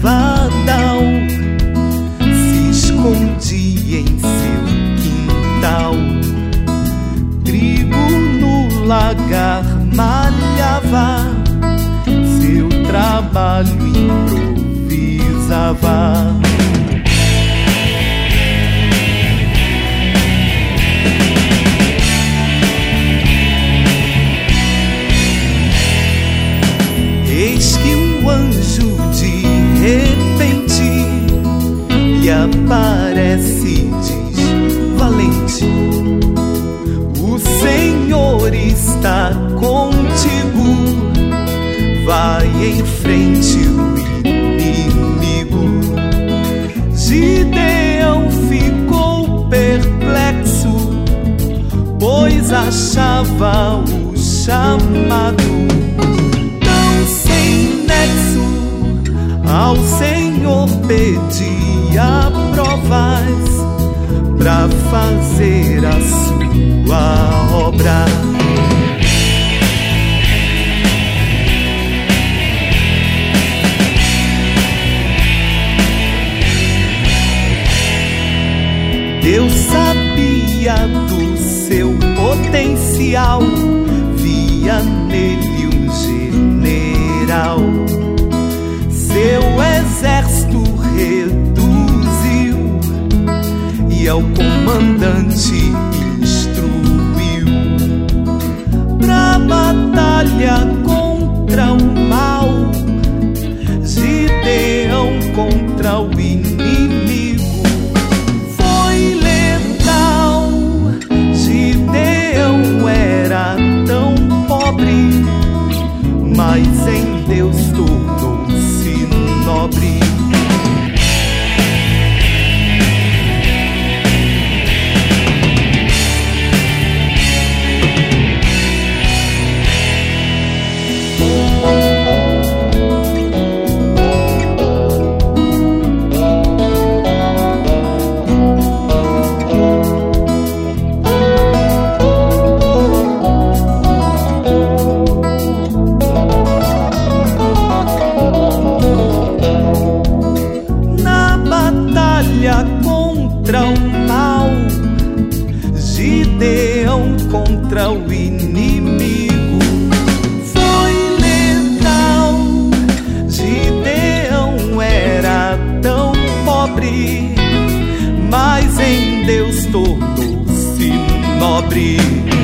cavadal, se escondia em seu quintal. Trigo no lagar malhava, seu trabalho improvisava. Eis que um anjo de repente lhe aparece e diz: valente, o Senhor está contigo, vai em frente o inimigo. Gideão ficou perplexo, pois achava o chamado ao Senhor pedia provas pra fazer a sua obra. Deus sabia do seu potencial, via nele um general. Seu exército reduziu e ao comandante instruiu pra batalha contra o mal. Gideão contra o inimigo foi letal. Gideão era tão pobre, mas em Deus tornou-se nobre. Contra o mal, Gideão contra o inimigo foi letal. Gideão era tão pobre, mas em Deus tornou-se nobre.